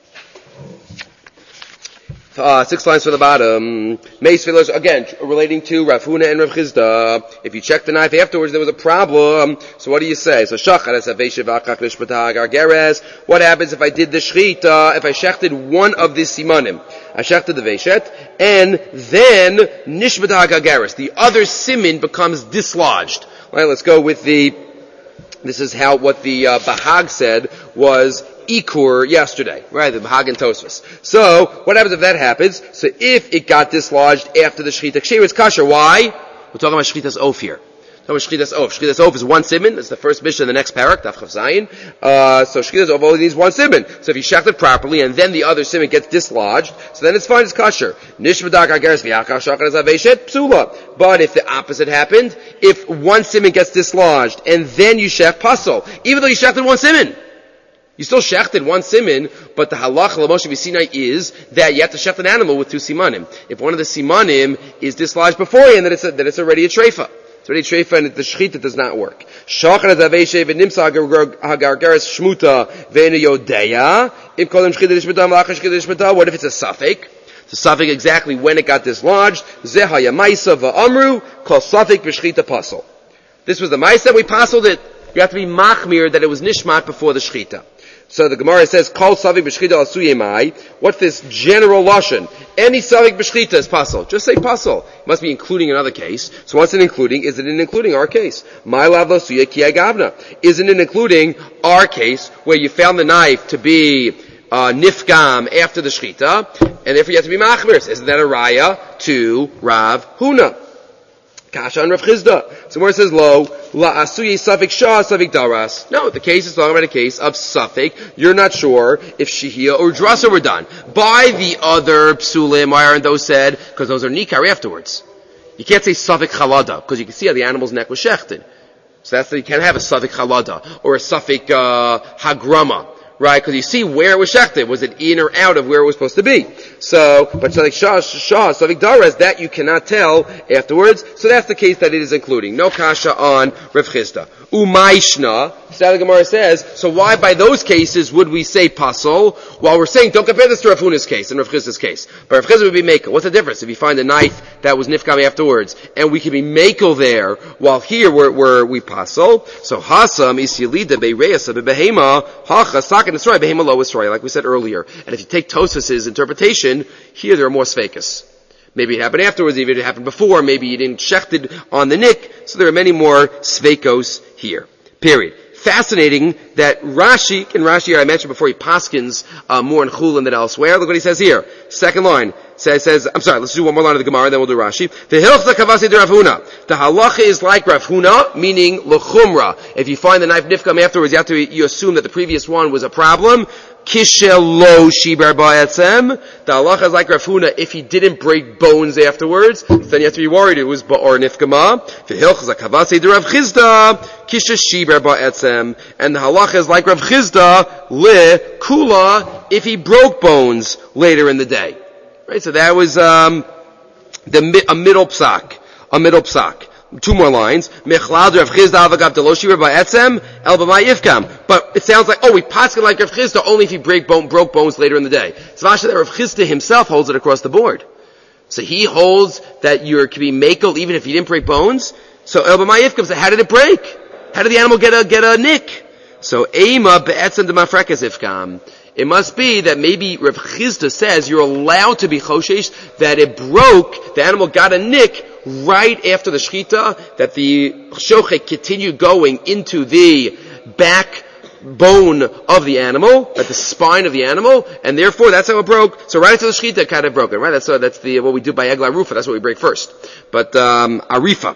Uh, six lines from the bottom. Meisvei, again, relating to Rav Huna and Rav Chizda. If you check the knife afterwards, there was a problem. So what do you say? So shachar es aveshe v'achach nishpata gargeres. What happens if I did the shchita, if I shechted one of these simanim? I shechted the veshet, and then nishpata gargeres. The other simin becomes dislodged. All right, let's go with the, this is how, what the, uh, Bahag said was Ikur yesterday, right? The Bahag and Tosfos. So, what happens if that happens? So, if it got dislodged after the Shechita Ksheir, it's kasher. Why? We're talking about Shechita's Oaf here. We're talking about Shechita's Oaf. Shechita's Oaf is one siman. That's the first mission in the next parak, Daf Chav Zayin. Uh, so Shechita's Oaf only needs one siman. So if you shecht it properly, and then the other siman gets dislodged, so then it's fine, it's kasher. Nishvadak Agaris V'Yachar Shachar Zaveshet Psula. But if the opposite happened, if one siman gets dislodged, and then you shecht Pasol, even though you shechted one siman, you still shechted one siman, but the halach l'moshe v'sinai is that you have to shecht an animal with two simanim. If one of the simanim is dislodged beforehand, then it's a, then it's already a treifa. It's already a treifa, and the shechita does not work. Shachar zaveshe v'nimsa hagargaris shmuta v'ena yodeya. Im kolim shechita dishmata malachas shechita dishmata. What if it's a suffix? The suffix exactly when it got dislodged. Zeha yamaisa v'amru kol suffix v'shechita pasol. This was the maisa, we pasoled it. You have to be machmir that it was nishmat before the shechita. So the Gemara says, Kol savik b'shchita asuyemai. What's this general lashon? Any savik b'shchita is pasol. Just say pasol. It must be including another case. So what's it including? Is it in including our case? My lav lasuye ki agavna. Isn't it including our case where you found the knife to be uh, nifgam after the shchita, and therefore you have to be machmir? Isn't that a raya to Rav Huna? Kasha and Rav Chizda. So where it says lo, la asuye safik shah safik daras. No, the case is talking about a case of safik. You're not sure if shihia or drasa were done. By the other psulim, why aren't those said? Because those are nikar afterwards. You can't say safik chalada, because you can see how the animal's neck was shechted. So that's, you can't have a safik chalada, or a safik, uh, hagrama. Right, because you see where it was shechted. Was it in or out of where it was supposed to be? So, but Savik Shah, Shah, Savik Daras, that you cannot tell afterwards. So that's the case that it is including. No kasha on Rav Chizda. Umaishna, so the Gemara says, so why by those cases would we say pasol, while we're saying, don't compare this to Rav Huna's case and Rav Chizda's case. But Rav Chizda would be makel. What's the difference? If you find a knife that was nifkam afterwards, and we can be makel there, while here we're, we're we pasol. So hasam is yelida beireyasa bebehema, hacha sakin esroi, behema lo esroi, like we said earlier. And if you take Tosfos' interpretation, here there are more sveikas. Maybe it happened afterwards, maybe it happened before, maybe you didn't shechted on the nick, so there are many more sveikos here. Period. Fascinating that Rashi, and Rashi I mentioned before, he paskins uh, more in Chulin than elsewhere. Look what he says here. Second line says, says, I'm sorry, let's do one more line of the Gemara, then we'll do Rashi. The hilchta kavasi de Rav Huna. The halacha is like Rav Huna, meaning l'chumra. If you find the knife nifkam afterwards, you have to, you assume that the previous one was a problem. Kishelo shibar ba'etzem. The halacha is like Rav Huna. If he didn't break bones afterwards, then you have to be worried it was ba'or nifkama. V'hilchas hakavasei de Rav Chizda. Kisha shibar ba'etzem. And the halacha is like Rav Chizda le kula if he broke bones later in the day. Right? So that was um, the a middle psak. A middle psak. Two more lines. But it sounds like, oh, we paskin like Rav Chizda only if he break bone, broke bones later in the day. So Rav Chizda himself holds it across the board. So he holds that you can be makel even if you didn't break bones. So El B'may Yifkam, so how did it break? How did the animal get a, get a nick? So Ema be'etzem de mafrekas ifkam. It must be that maybe Rav Chizda says you're allowed to be choshesh that it broke, the animal got a nick right after the shechita, that the shochet continued going into the backbone of the animal, at the spine of the animal, and therefore that's how it broke. So right after the shechita, it kind of broke it, right? That's uh, that's the what we do by Egla Rufa. That's what we break first. But um, Arifa.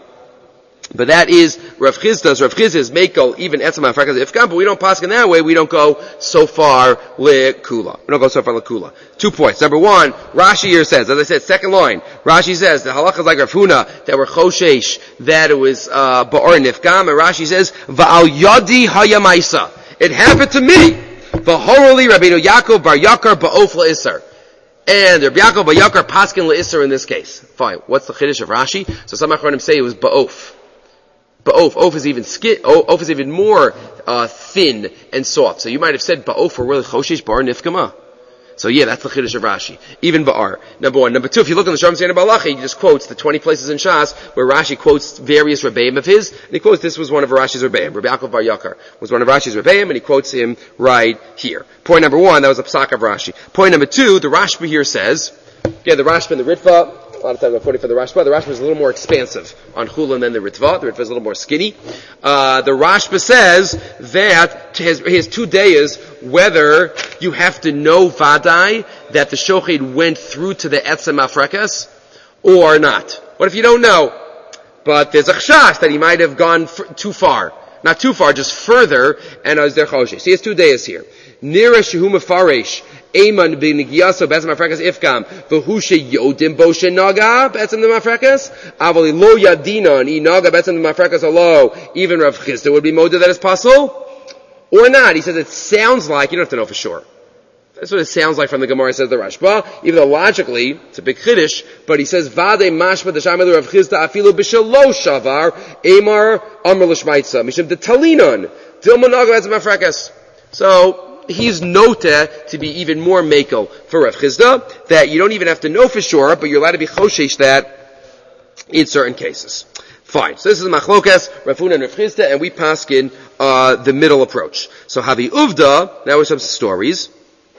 But that is Rav Chizda's. Rav Chizda's mekel even etzem hafrekas ifkam. But we don't pass in that way. We don't go so far lekula. We don't go so far lekula. Two points. Number one, Rashi here says, as I said, second line. Rashi says the halacha is like Rav Huna that were choshesh that it was uh, ba'or nifkam, and Rashi says va'al yadi hayamaisa. It happened to me. V'horoli Rabbeinu Yaakov bar Yakar ba'of la'isar. And Rabbi Yaakov bar Yakar paskin la'isar in this case. Fine. What's the chiddush of Rashi? So some achronim say it was ba'of. Ba'of, oaf is even skin, oaf is even more uh, thin and soft. So you might have said ba'of or really choshesh bar nifkama. So yeah, that's the chiddush of Rashi. Even ba'ar. Number one. Number two, if you look in the Shalom Zayna Balachi, he just quotes the twenty places in Shas where Rashi quotes various Rebbeim of his, and he quotes this was one of Rashi's Rebbeim. Rabbi Yaakov bar Yakar was one of Rashi's Rebbeim, and he quotes him right here. Point number one, that was a psak of Rashi. Point number two, the Rashba here says, yeah, the Rashba and the Ritva, a lot of times I'm quoting for the Rashba. The Rashba is a little more expansive on Chulin than the Ritva. The Ritva is a little more skinny. Uh, the Rashba says that his, his two days, whether you have to know vadai that the shochet went through to the etzem afrekas or not. What if you don't know? But there's a chashash that he might have gone f- too far. Not too far, just further, and as there choshesh. So he has two days here. Nira shehu mefaresh. Eman b'nigiyaso betzem mafrekas ifkam v'hu sheyodim bo shenaga betzem the mafrekas avali lo yadinon i naga betzem the mafrekas alo even Rav Chizda would be moda that is possible or not. He says it sounds like, you don't have to know for sure. That's what it sounds like from the Gemara, says the Rashba, even though logically it's a big chiddush, but he says vade mashma d'shamelu Rav Chizda afilu b'shelo shavar emar amr l'shmaitza mishum detalinon dilma naga betzem mafrekas. So he's nota to be even more makel for Rav Chizda, that you don't even have to know for sure, but you're allowed to be choshesh that in certain cases. Fine. So this is machlokas, Rav Huna and Rav Chizda, and we paskin uh, the middle approach. So Havi Uvda, now with some stories.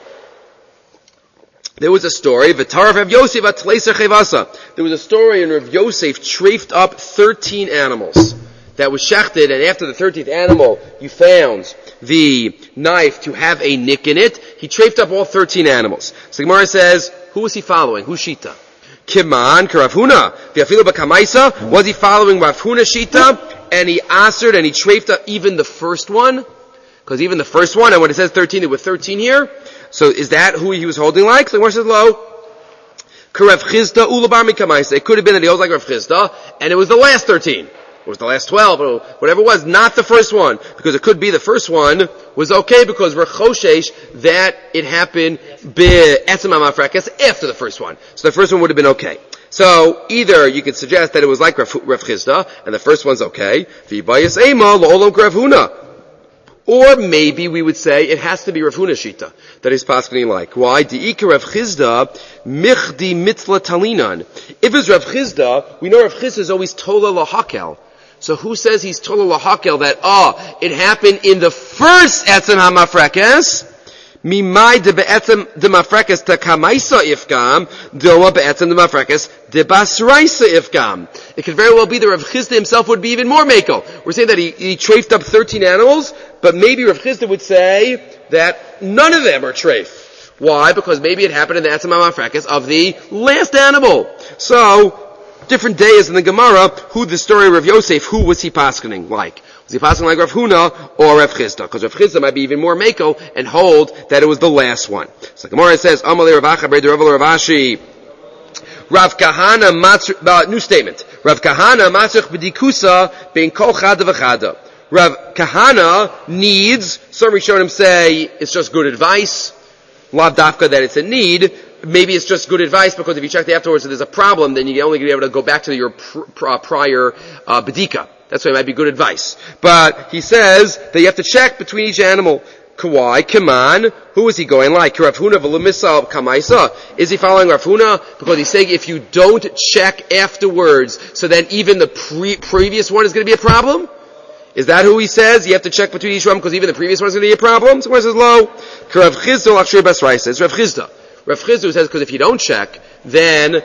There was a story, V'tarav Rav Yosef at Tleiser Chevasa. There was a story in Rav Yosef trafed up thirteen animals that was shechted, and after the thirteenth animal, you found the knife to have a nick in it. He trafed up all thirteen animals. So Gemara says, who was he following? Who's Shita? Kiman, Rav Huna. V'afilu b'kamaisa. Was he following Rav Huna Shita? And he answered and he trafed up even the first one? Because even the first one, and when it says thirteen, there were thirteen here. So is that who he was holding like? So Gemara says, lo. Rav Chizda ulabar mikamaisa. It could have been that he holds like Rav Chizda, and it was the last thirteen. It was the last twelve, or whatever it was, not the first one. Because it could be the first one was okay because we're choshesh that it happened be'etzem ha'mafrekas after the first one. So the first one would have been okay. So either you could suggest that it was like Rav, Rav Chizda, and the first one's okay. V'bayis ema lo'olam Rav Huna. Or maybe we would say it has to be Rav Huna Shita that he's paskening like. Why? Di'ika Rav Chizda michdi mitzla talinan. If it's Rav Chizda, we know Rav Chizda is always tola lahakel. So who says he's tola lahakel that, oh, it happened in the first etzem hamafrekes? Mimai de be'etzem de mafrekes te kamaisa ifgam, doma be'etzem de mafrekes de basraisa ifgam. It could very well be that Rav Chizda himself would be even more makel. We're saying that he, he trafed up thirteen animals, but maybe Rav Chizda would say that none of them are treif. Why? Because maybe it happened in the etzem hamafrekes of the last animal. So, different days in the Gemara who the story of Rav Yosef, who was he paskening like? Was he paskening like Rav Huna or Rav Chisda? Because Rav Chisda might be even more meko and hold that it was the last one. So the Gemara says, Amalei Rav Acha B'Rei Rav Ashi. Rav Kahana Matzr, uh, new statement. Rav Kahana Matzrich B'dikusa Bein Kol Chada V'Chada. Rav Kahana needs, some Rishonim say it's just good advice. Lav dafka that it's a need. Maybe it's just good advice because if you check afterwards and there's a problem, then you're only going to be able to go back to your pr- pr- prior uh, bedika. That's why it might be good advice. But he says that you have to check between each animal. Kawai, Kaman, who is he going like? Rav Huna v'lemisa kamaisa. Is he following Rav Huna? Because he's saying if you don't check afterwards, so then even the pre- previous one is going to be a problem? Is that who he says? You have to check between each one because even the previous one is going to be a problem? So where says low? Rav Chisda l'achshir basrai says Rav Chisda. Rav Chisda says because if you don't check, then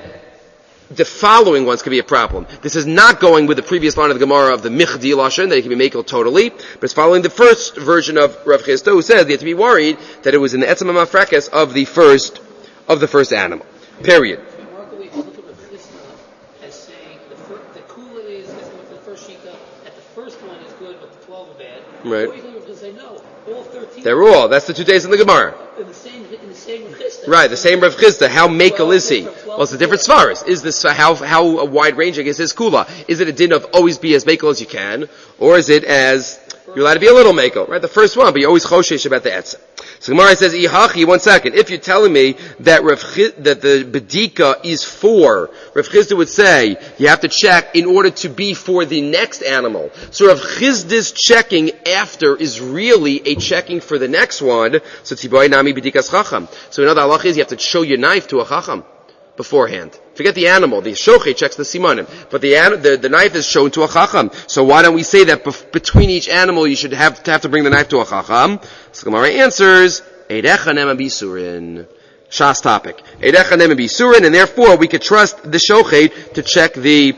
the following ones could be a problem. This is not going with the previous line of the Gemara of the Michdi Lashon, that it can be makel totally, but it's following the first version of Rav Chisda, who says you have to be worried that it was in the Etzem HaMafrekes of the first, of the first animal. Period. Remarkably, if you look at Rav Chisda as saying the, first, the Kula is, as for the first Shita, that the first one is good, but the twelve are bad. Right. Or you can just say no, all thirteen. They're all, that's the two days in the Gemara. In the same, in the same Rav Chisda. Right, the same Rav Chisda. How makel is he? Well, it's a different svaras. Is this, how, how wide ranging is his kula? Is it a din of always be as makel as you can? Or is it as, you're allowed to be a little makel, right? The first one, but you're always choshesh about the etzah. So Gemara says, Ihachi, one second. If you're telling me that Rav Chizda, that the bedika is for, Rav Chisda would say, you have to check in order to be for the next animal. So Rav Chizda's checking after is really a checking for the next one. So Tiboy Nami Bedikas Chacham. So another halach is you have to show your knife to a Chacham beforehand. Forget the animal. The shochet checks the simanim. But the, the the knife is shown to a chacham. So why don't we say that bef- between each animal you should have to have to bring the knife to a chacham? So Gemara answers, Eidecha nema bisurin. Shas topic. Eidecha nema bisurin, and therefore we could trust the shochet to check the,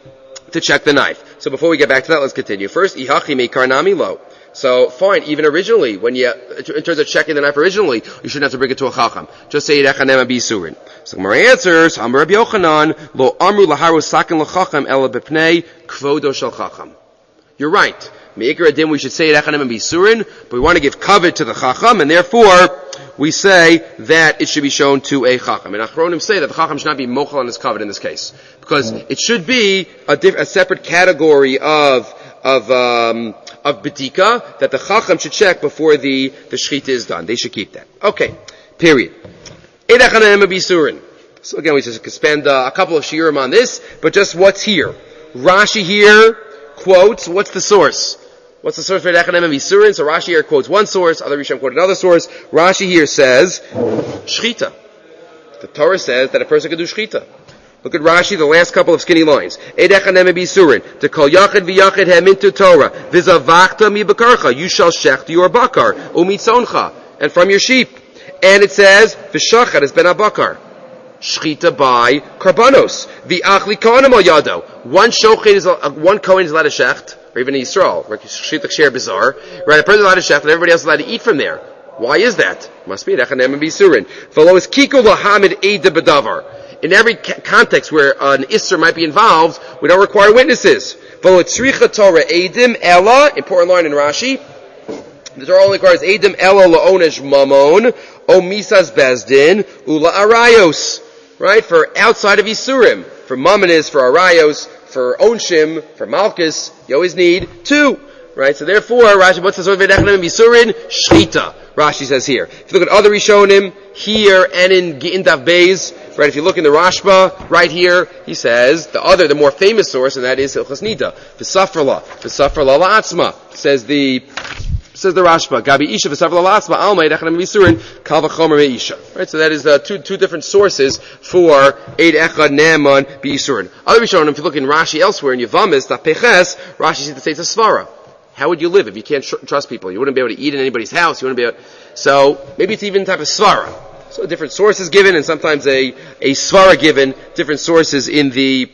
to check the knife. So before we get back to that, let's continue. First, Ihachi me karnami lo. So fine, even originally, when you, in terms of checking the knife originally, you shouldn't have to bring it to a chacham. Just say Eidecha nema bisurin. So Gemara answers, Amar Rabbi Yochanan, Lo amru laharu sakin l'chacham ela b'pnei kvodo shel chacham. You're right. Me'ikar adin, we should say Eidecha nema bisurin, but we want to give covet to the chacham, and therefore, we say that it should be shown to a chacham. And Achronim say that the chacham should not be mochel on his covet in this case. Because it should be a, diff- a separate category of, of, um, of bedika that the chacham should check before the, the shechita is done. They should keep that. Okay. Period. So again, we just could spend uh, a couple of shiurim on this, but just what's here. Rashi here quotes, what's the source? What's the source for Eidecha nema bisurin? So Rashi here quotes one source, other Rishon quote another source. Rashi here says, shechita. The Torah says that a person can do shechita. Look at Rashi, the last couple of skinny lines. Eidecha nema bisurin. To kol yachid v'yachid hemintu Torah. V'zavachta mi bakarcha. You shall shecht your bakar. Umitzoncha. And from your sheep. And it says, v'shachat is ben abakar. Shchita by karbanos. V'achli kohanim al yado. One shochet is, uh, one kohen is allowed to shecht, or even in Yisrael, right? Shchita k'sher bizarre. Right, a person is allowed to shecht, and everybody else is allowed to eat from there. Why is that? Must be Eidecha nema bisurin. V'lo is kiko lahamid eida b'davar. In every ca- context where uh, an isser might be involved, we don't require witnesses. V'lo tzricha Torah eidim ella, important line in Rashi, the Torah only requires Eidim Ela La'onesh Mamon, O Misas Bezdin, Ula Arayos. Right? For outside of Yisurim. For Mamon is, for Arayos, for Onshim, for Malchus, you always need two. Right? So therefore, Rashi, what's the sort of Eidecha nema bisurin? Shchita. Rashi says here. If you look at other Rishonim, here and in Gittin Daf Beis, right, if you look in the Rashba, right here, he says, the other, the more famous source, and that is Hilchos Nida. V'safrala. V'safrala la'atzma. Says the, Says the Rashba, Gabi Isha v'savla lasma alma Eidecha nema bisurin kal v'chomer me'isha. Right, so that is uh, two two different sources for Eidecha nema bisurin. Other Rishonim, if you look in Rashi elsewhere in Yavamis, that Peches, Rashi seems to say it's a svara. How would you live if you can't tr- trust people? You wouldn't be able to eat in anybody's house. You wouldn't be able. So maybe it's even a type of svara. So different sources given, and sometimes a a svara given. Different sources in the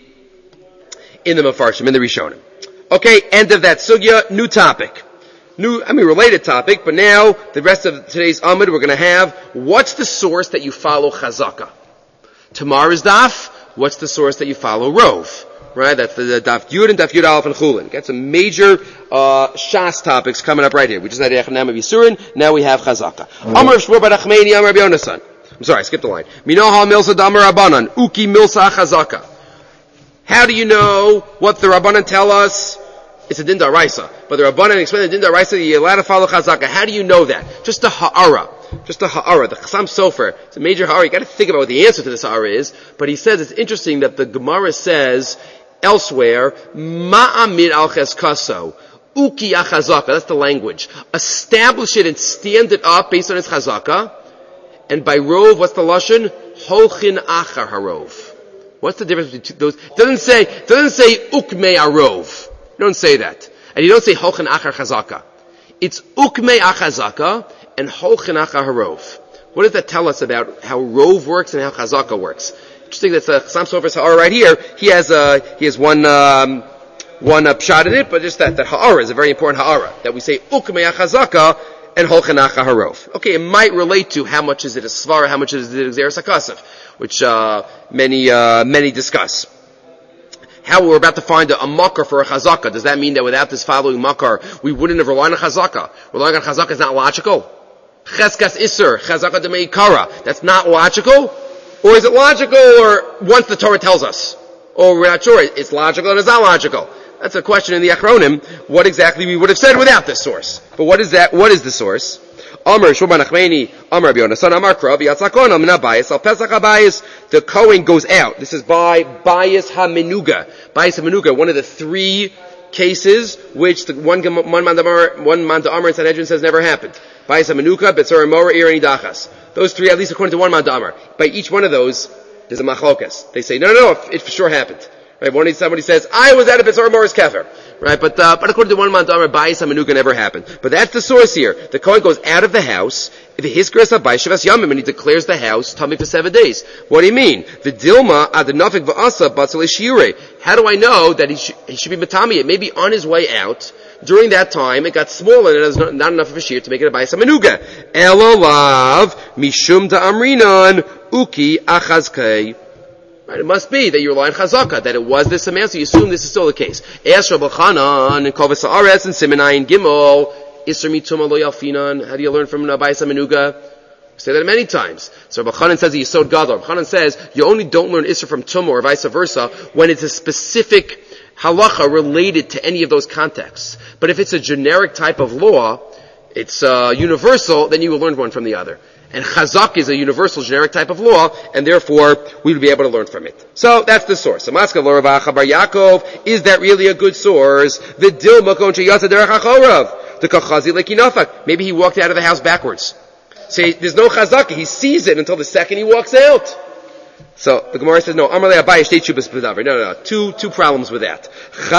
in the Mefarshim, in the Rishonim. Okay, end of that sugya. New topic. New, I mean, related topic, but now, the rest of today's Amud, we're going to have, what's the source that you follow chazaka? Tomorrow's daf, what's the source that you follow? Rov. Right? That's the, the Daf Yud and Daf Yud Aleph and Chulin. Got some major uh Shas topics coming up right here. We just had Echanam of Yisurin, now we have Chazaka. Amar Shmuel bar Achmeini, Amar Rabbi Yonasan. I'm sorry, I skipped the line. Minoha milsa damar Rabbanan, Uki milsa Chazaka. How do you know what the Rabbanan tell us? It's a Din Daraisa. But the Rabbanan explain the Din Daraisa that you're allowed to follow Chazaka. How do you know that? Just a Ha'ara. Just a Ha'ara. The Chasam Sofer. It's a major Ha'ara. You gotta think about what the answer to this Ha'ara is. But he says it's interesting that the Gemara says elsewhere, Ma'amid al Cheskaso. Uki achazaka. That's the language. Establish it and stand it up based on its Chazaka. And by Rov, what's the Lashon? Holchin achar Harov. What's the difference between those? It doesn't say, it doesn't say Ukmei Arov. You don't say that. And you don't say Holchin achar Chazaka. It's Ukmei achazaka and Holchin achar Harov. What does that tell us about how Rov works and how Chazaka works? Interesting that the Chasam Sofer's Ha'ara right here, he has, uh, he has one, um, one uh, pshat in it, but just that, that Ha'ara is a very important Ha'ara. That we say Ukmei achazaka and Holchin achar Harov. Okay, it might relate to how much is it a Svara, how much is it a Xeris HaKasav, which, uh, many, uh, many discuss. How we're about to find a, a makar for a chazaka. Does that mean that without this following makar, we wouldn't have relied on chazaka? Relying on chazaka is not logical. Cheskas iser, chazaka demeikara. That's not logical? Or is it logical, or once the Torah tells us? Or we're not sure. It's logical and it's not logical. That's a question in the Achronim, what exactly we would have said without this source. But what is that? What is the source? Amar Shulman Achmeini, Amar Rabbi Yonasan, Amar Krav, Yatzakon, Amina Bayis, Al Pesach HaBayis, the Kohen goes out. This is by Bayis HaMenuga. Bayis HaMenuga, one of the three cases which the one, one Manda one Manda Amar in Sanhedrin says never happened. Bayis HaMenuga, Betzor Mora, Irani Dachas. Those three, at least according to one Manda Amar. By each one of those, there's a machlokas. They say, no, no, no, it for sure happened. Right? One somebody says, I was at a Betzor Mora's Kefer. Right? But, uh, but according to one Manda Amar, Bayis HaMenuga never happened. But that's the source here. The Kohen goes out of the house, if he hiskers up by Shavas Yamim, and he declares the house tummy for seven days. What do you mean? The Dilma adenafik va'asa batzal shiure. How do I know that he, sh- he should be matami? It may be on his way out. During that time, it got smaller and it was not, not enough of a shear to make it a Bayis HaMenuga. Elolav mishum da'amrinan uki achazkei. Right, it must be that you rely on chazaka, that it was this amount, so you assume this is still the case. Ask Rabbi Chanan and Kovas Haaretz and Simenayin Gimel. Isser mituma lo yalfinan. How do you learn from Bayis HaMenuga? We say that many times. So Rabbi Chanan says he's Yisod Gadol. Rabbi Chanan says you only don't learn Isser from Tumah or vice versa when it's a specific halacha related to any of those contexts. But if it's a generic type of law, it's uh, universal, then you will learn one from the other. And chazak is a universal generic type of law, and therefore we would be able to learn from it. So that's the source. So Maskav Lorav Bar Yaakov, is that really a good source? The Dilma Kon Sheyasa Derech HaChorav. The Kachazi Lekinafak. Maybe he walked out of the house backwards. Say, there's no chazaka. He sees it until the second he walks out. So the Gemara says, no, Amarle Abaye Shtei Shubas B'Davar. No, no, no. Two, two problems with that.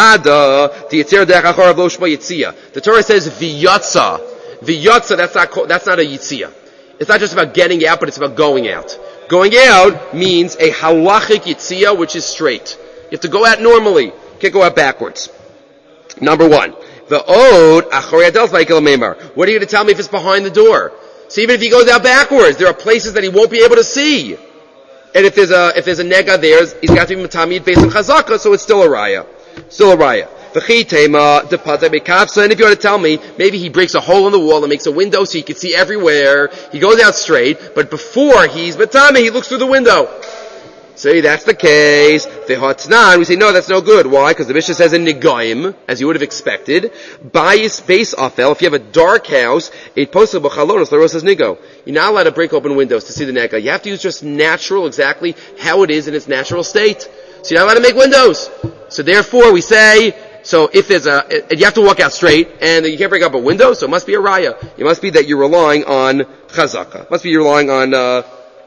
Chada, the Yetzer Derech HaChorav Lo Shma Yitzia. The Torah says V'yatza. V'yatza, that's not, that's not a Yitzia. It's not just about getting out, but it's about going out. Going out means a halachic yitzia, which is straight. You have to go out normally. You can't go out backwards. Number one. The od achorei hadelt v'yikel meimar. What are you going to tell me if it's behind the door? So even if he goes out backwards, there are places that he won't be able to see. And if there's a, if there's a nega there, he's got to be matamid based on chazaka, so it's still a raya. Still a raya. And if you want to tell me, maybe he breaks a hole in the wall and makes a window so he can see everywhere. He goes out straight, but before he's matame, he looks through the window. Say that's the case. We say no, that's no good. Why? Because the Mishnah says in Nigoyim, as you would have expected, bayis base afel. If you have a dark house, it posted b'chalonos l'rosas nigo. You're not allowed to break open windows to see the nega. You have to use just natural, exactly how it is in its natural state. So you're not allowed to make windows. So therefore, we say. So if there's a, you have to walk out straight, and you can't break up a window, so it must be a raya. It must be that you're relying on chazaka. It must be you're relying on, uh,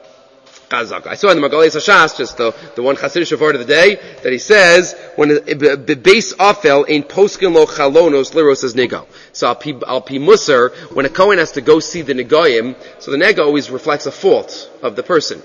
chazaka. I saw in the Magalei Sashas, just the, the one Hasidic Shofar of the day, that he says, when the base afel in poskin lo chalonos lirosas nigo. So al pi, al pi musar, when a Kohen has to go see the nigoyim, so the nega always reflects a fault of the person.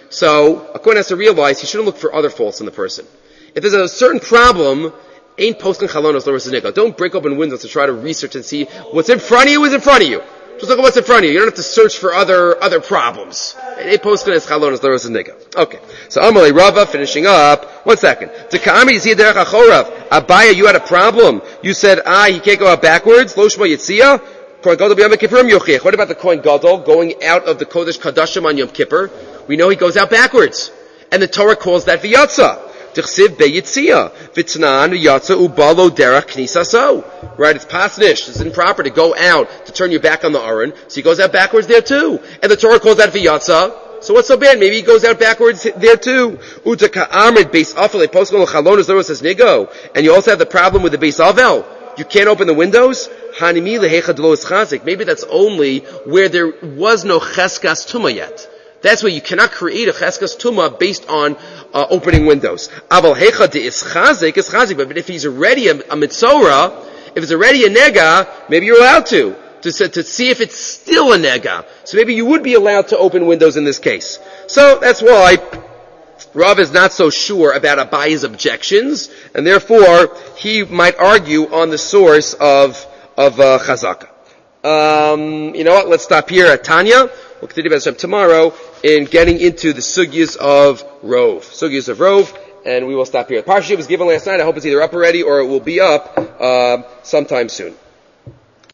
So a Kohen has to realize he shouldn't look for other faults in the person. If there's a certain problem, ain't posting chalonos l'rosas nigo. Don't break open windows to try to research and see what's in front of you is in front of you. Just look at what's in front of you. You don't have to search for other other problems. They posted as chalonos leros and nigga. Okay. So Amalei Rava finishing up. One second. To Kami Yizia derech achorav. Abaya, you had a problem. You said, ah, he can't go out backwards. Lo shmo yitzia. Kohen Gadol b'Yom Kippurim yochich. What about the Kohen Gadol going out of the Kodesh Kadashim on Yom Kippur? We know he goes out backwards, and the Torah calls that v'yatza. T'chsiv beyitzia v'tznan v'yatza ubalo derech knisaso. Right? It's pasnish. It's improper to go out to turn your back on the aron, so he goes out backwards there too. And the Torah calls that v'yatza. So what's so bad? Maybe he goes out backwards there too. Uta ka'amrid beis afel poskel l'chalonos leros says nigo. And you also have the problem with the beis avel. You can't open the windows. Hanimi lehecha delo is chazik. Maybe that's only where there was no cheskas tuma yet. That's where you cannot create a cheskas tuma based on uh, opening windows. Aval hecha de is chazik is chazik. But if he's already a, a mitzora, if it's already a nega, maybe you're allowed to. To, to see if it's still a nega. So maybe you would be allowed to open windows in this case. So that's why Rav is not so sure about Abaye's objections, and therefore he might argue on the source of of uh, Chazaka. Um, you know what? Let's stop here at Tanya. We'll continue about this tomorrow in getting into the sugyas of Rov. Sugyas of Rov, and we will stop here. The Parsha was given last night. I hope it's either up already or it will be up uh, sometime soon.